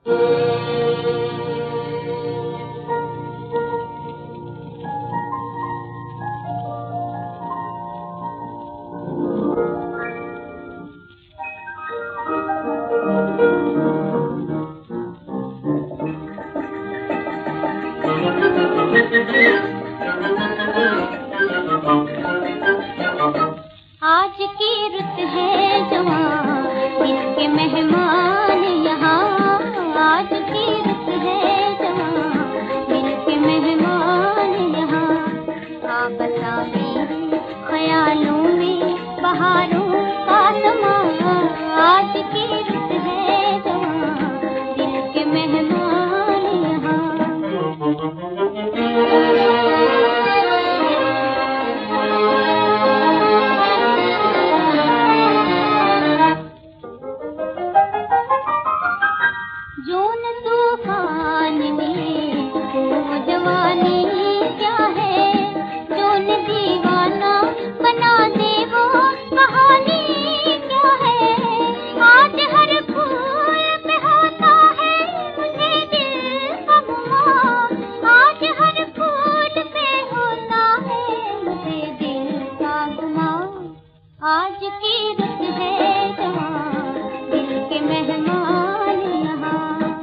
आज की रुत है जवां, इसके मेहमान यहाँ। आज की रुत है जवां, इसके मेहमान यहाँ। बसा मेरे ख्यालों में बहारों का समा। आज की रुत है जवां, दिल के मेहमान यहाँ। जून तूफान में वो जवानी क्या है, जून दीवाना बना दे वो कहानी क्या है। आज हर फूल पे होता है मुझे दिल का गुमान। आज हर फूल पे होता है मुझे दिल का गुमान। आज की रुत है जवां, दिल के मेहमान यहाँ।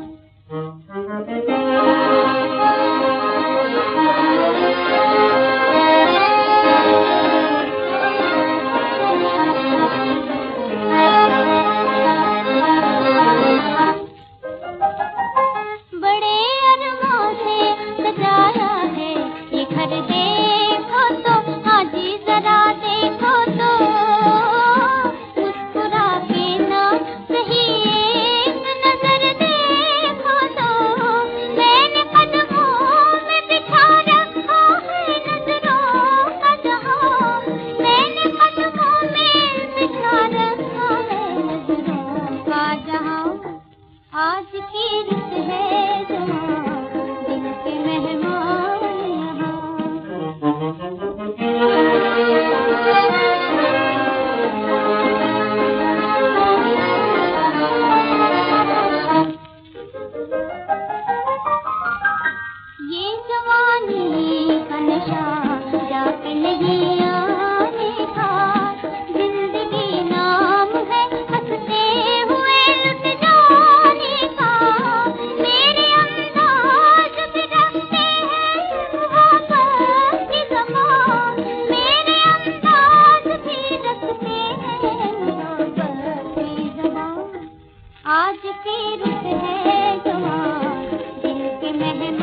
बड़े अरमान से सजाया है ये घर, देखो तो हाँ जी जरा देखो तो। मुस्कुरा के ना सही एक नजर देखो तो। मैंने कदमों में बिछा रखा है नजरों का जहां। मैंने कदमों में बिछा रखा है नजरों का जहां। आज की रुत है जवां, दिल के मेहमान ये जवानी का नशा जाके नहीं आने का। जिंदगी नाम है हंसते हुए लुट जाने का। मेरे अंदाज भी रखते हैं मोहब्बत की ज़बान। मेरे अंदाज भी रखते हैं मोहब्बत की ज़बान। आज की रुत है जवां, दिल के मेहमान।